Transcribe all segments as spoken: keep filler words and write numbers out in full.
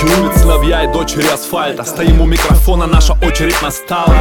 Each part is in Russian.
Дети улиц, сыновья и дочери асфальта. Стоим у микрофона, наша очередь настала.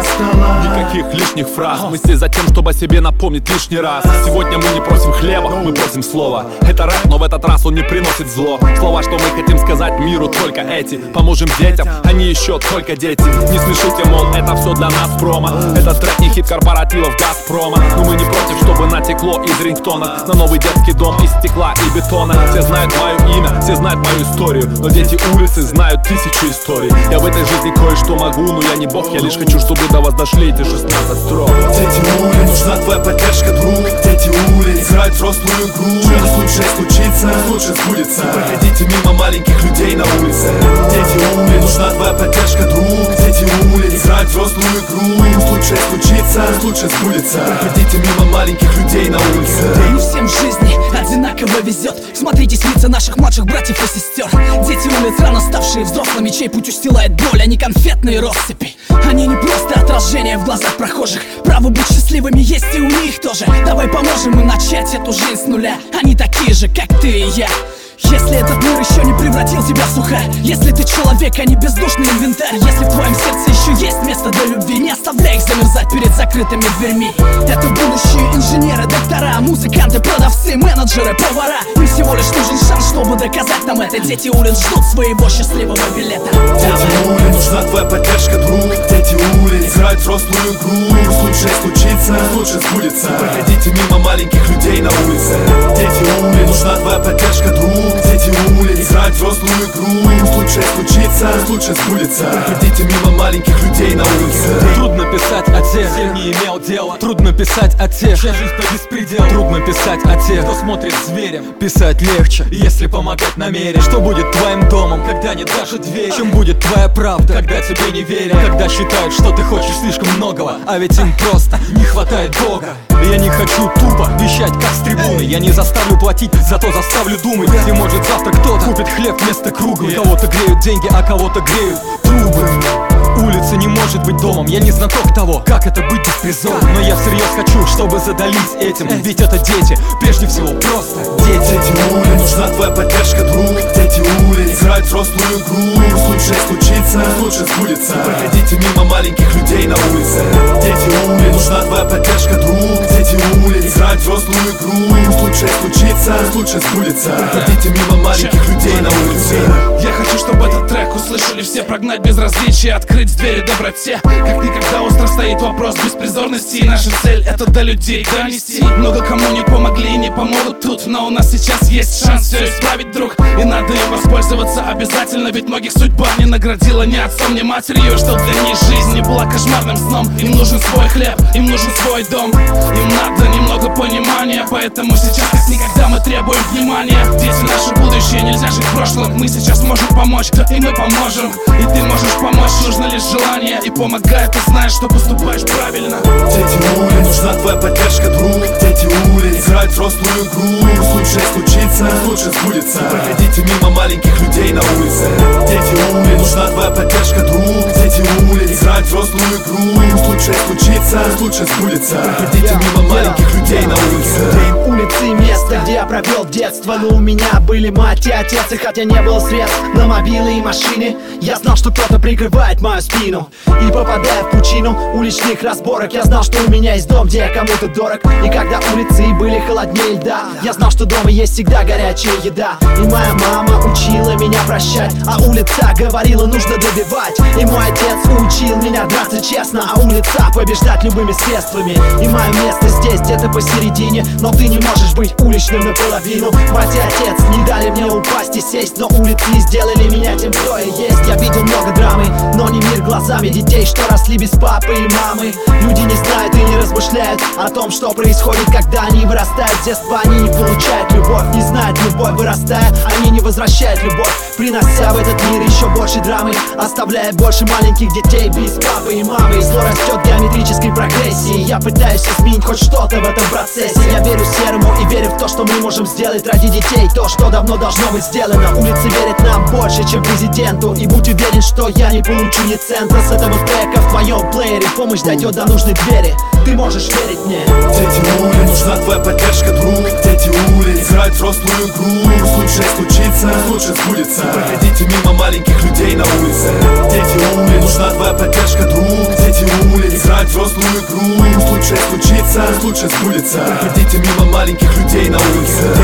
Никаких лишних фраз. Мы здесь за тем, чтобы о себе напомнить лишний раз. Сегодня мы не просим хлеба, мы просим слова. Это рэп, но в этот раз он не приносит зло. Слова, что мы хотим сказать миру, только эти. Поможем детям, они еще только дети. Не смешите, мол, это все для нас промо. Этот трек не хит корпоративов Газпрома. Но мы не против, чтобы натекло из рингтона на новый детский дом из стекла и бетона. Все знают мое имя, все знают мою историю, но дети улицы знают тысячу историй. Я в этой жизни кое-что могу, но я не бог. Я лишь хочу, чтобы до вас дошли эти шестнадцать строк. Дети улиц, нужна твоя поддержка, друг. Дети улиц, играют взрослую игру. Пусть лучше случится, лучше сбудется. Проходите мимо маленьких людей на улице. Дети улиц, нужна твоя поддержка, друг. Дети улиц, играют взрослую игру. Пусть лучше случится, лучше сбудется. Проходите мимо маленьких людей на улице. Не всем в жизни одинаково везет. Смотритесь в лица наших младших братьев и сестер. Дети улиц, рано ставшие взрослыми, чей путь устилает боль, а не конфетные россыпи. Они не просто отражение в глазах прохожих. Право быть счастливыми есть и у них тоже. Давай поможем им начать эту жизнь с нуля. Они такие же, как ты и я. Если этот мир еще не превратил тебя в сухарь, если ты человек, а не бездушный инвентарь, если в твоем сердце еще есть место для любви, не оставляй их замерзать перед закрытыми дверьми. Это будущие инженеры, доктора, музыканты, продавцы, менеджеры, повара. Им всего лишь нужен шанс, чтобы доказать нам это. Дети улиц ждут своего счастливого билета. Дети улиц, нужна твоя поддержка, друг. Дети улиц, играют взрослую игру. Пусть лучше случится, лучше сбудется. Проходите мимо маленьких людей на улице. Дети улиц, нужна твоя поддержка, друг. Дети улиц, играют взрослую игру. Пусть лучше случится, лучше сбудется. Проходите мимо маленьких людей на улице. Трудно писать о тех, с кем не имел дела. Трудно писать о тех, чья жизнь по беспределу. Трудно писать о тех, кто смотрит зверем. Писать легче, если помогать намерен. Что будет твоим домом, когда нет даже двери? Чем будет твоя правда, когда тебе не верят? Когда считают, что ты хочешь слишком многого, а ведь им просто не хватает Бога. Я не хочу тупо вещать как с трибуны. Я не заставлю платить, зато заставлю думать. И может завтра кто-то купит хлеб вместо круглый. Кого-то греют деньги, а кого-то греют трубы. Улица не может быть домом. Я не знаток того, как это быть беспризорным. Но я всерьез хочу, чтобы задались этим. Ведь это дети, прежде всего просто дети. Дети улиц, нужна твоя поддержка, друг. Дети улиц, играют взрослую игру. Пусть лучше случится, лучше сбудется. Проходите мимо маленьких людей на улице. Дети улиц, нужна твоя поддержка, друг. Дети улиц, играют взрослую игру. Пусть лучше случится, лучше сбудется. Проходите мимо маленьких людей на улице. Я хочу, чтобы этот трек услышали все. Прогнать безразличие, открыть двери доброте. Как никогда остро стоит вопрос беспризорности. И наша цель — это до людей донести. Много кому не помогли и не помогут тут, но у нас сейчас есть шанс все исправить, друг. И надо им воспользоваться обязательно. Ведь многих судьба не наградила ни отцом, ни матерью. Что для них жизнь не была кошмарным сном. Им нужен свой хлеб, им нужен свой дом. Им надо немного понимания. Поэтому сейчас как никогда мы требуем внимания. Дети — наше будущее, нельзя жить прошлым. Мы сейчас можем помочь, и мы поможем. И ты можешь помочь, нужно лишь желание. И помогай, ты знаешь, что поступаешь правильно. Дети улиц, нужна твоя поддержка, друг. Дети улиц, играют взрослую игру. Пусть лучше случится, лучше сбудется. Проходите мимо маленьких людей на улице. Дети улиц, нужна твоя поддержка, друг. Дети улиц, играют взрослую игру. Пусть лучше случится, лучше сбудется. Проходите мимо маленьких людей на улице. День улицы, место, где я провел детство. Но у меня были мать и отец, и хотя не было средств на мобилы и машины, я знал, что кто-то прикрывает мою спину. И попадая в пучину уличных разборок, я знал, что у меня есть дом, где я кому-то дорог. И когда улицы были холоднее льда, я знал, что дома есть всегда горячая еда. И моя мама учила меня прощать, а улица говорила, нужно добивать. И мой отец учил меня драться честно, а улица побеждать любыми средствами. И мое место здесь, где-то посередине, но ты не можешь быть уличным наполовину. Мать и отец не дали мне упасть и сесть, но улицы сделали меня тем, кто я есть. Я видел много драмы, но не мир глазами детей, что росли без папы и мамы. Люди не знают и не размышляют о том, что происходит, когда они вырастают. С детства они не получают любовь, не знают любовь. Вырастая, они не возвращают любовь, принося в этот мир еще больше драмы, оставляя больше маленьких детей без папы и мамы. И зло растет в геометрической прогрессии. Я пытаюсь изменить хоть что-то в этом процессе. Я верю серому и верю в то, что мы можем сделать ради детей то, что давно должно быть сделано. Улицы верят нам больше, чем президенту. И будь уверен, что я не получу ни цента с этого трека в твоем плеере. Помощь дойдет до нужной двери, ты можешь верить мне. Дети улиц, нужна твоя поддержка, друг. Дети улиц, играют играют взрослую игру. Пусть лучше случится, пусть лучше сбудется. Не проходите мимо маленьких людей на улице. Дети улиц, нужна твоя поддержка, друг. Дети улиц играют взрослую игру. Пусть лучше случится, пусть лучше сбудется. Не проходите мимо маленьких людей на улице.